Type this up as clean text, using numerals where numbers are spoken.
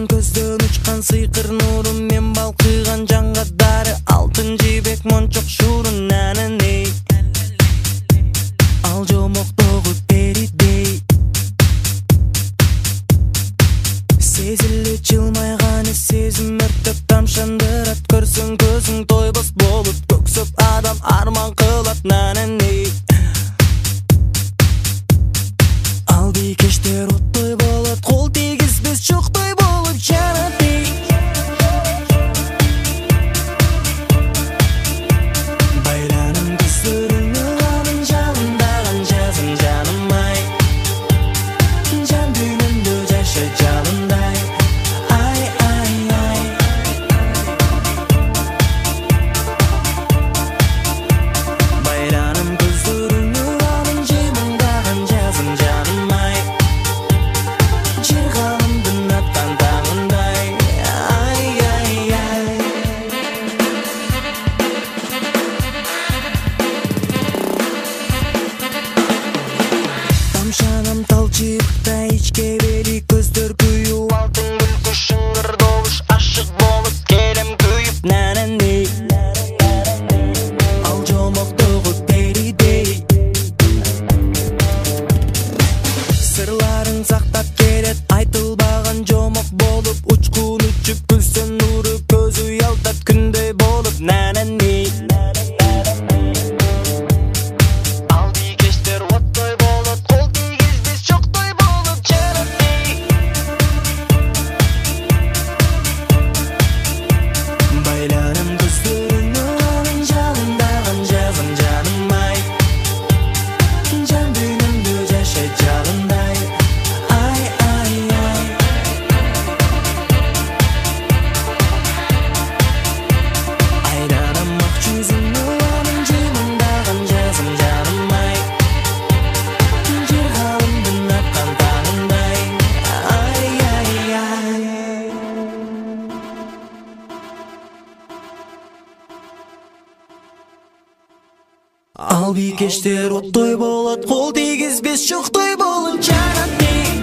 көздөн учкан сыйкыр нурум, мен балкыган жанга дары алтын жибек мончок шуурун наныней. Ал жомоктогу перидей сезиле жылмайганы сезим өрттөп тамшандырат. Көрсөң көзүң тойбос болуп көксөп адам арман кылат наныней. Ал бийкештер оттой болот, кол тийгизбес чоктой болуп жанат ей. Байланам көздөрүңө анын жалындаган жазым жаным ай. Жан дүйнөмдө жаша жалындай. Ай ай ай. Байланам көздөрүңө анын жымыңдаган жазым жаным ай. Жер калымдын аткан таңындай. Ай ай ай. Тамшанам талчыыкта ичке бери, көздөр күйүү алтын күлкү шыңгыр добуш, ашык болуп келем күйүп нанандей. Ал жомоктогу перидей сырларын сактап келет, айтылбаган жомок болуп учкун учуп күлсөн нуру көзү ялтап күндөй болуп нанандей. Ал бийкештер оттой болот, кол тийгизбес чоктой болуп жанат ей. Байланам көздөрүңө анын жалындаган жазым жаным ай. Жан дүйнөмдө жаша жалындай. Ай ай ай. Айланам ак жүзүңө анын жымыңдаган жазым жаным ай. Жер калымдын аткан таңындай. Ай ай ай. Ал бийкештер оттой болот, кол тийгизбес чоктой болуп жанат ей.